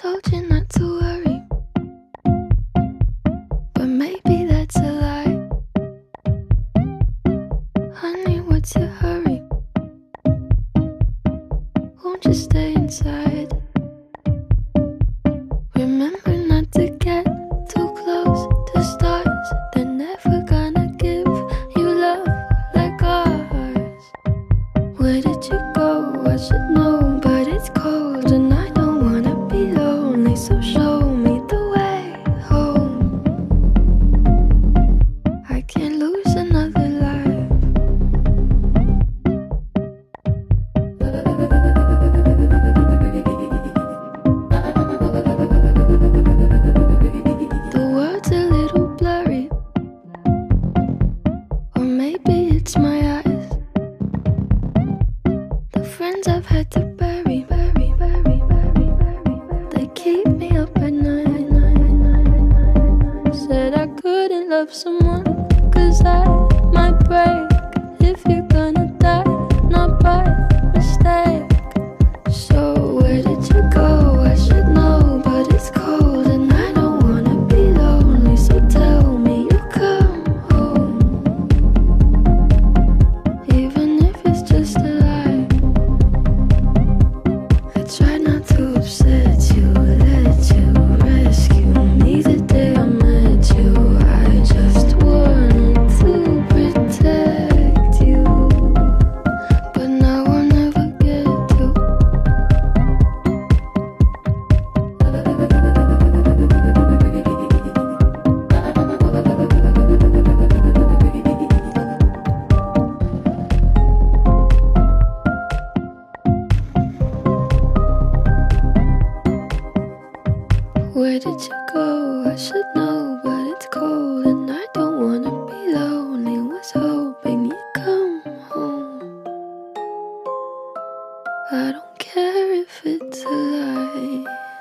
told you not to worry, but maybe that's a lie. Honey, what's your hurry? Won't you stay inside? Remember not to get too close to stars. They're never gonna give you love like ours. Where did you go? I should know, but it's cold and I don't wanna be lonely, so show me the way home. I can't lose another life. The world's a little blurry, or maybe it's my eyes. The friends I've had to bury, they keep me up at night. Said I couldn't love someone, 'cause I might break. If you're gonna die, not by mistake. So where did you go? I should know, but it's cold and I don't wanna be lonely, so tell me you'll come home, even if it's just a lie. I try not to upset you, let you rescue me the day I met you. I just wanted to protect you, but now I'll never get to. Where did you go? I should know, but it's cold and I don't wanna be lonely. Was hoping you'd come home. I don't care if it's a lie.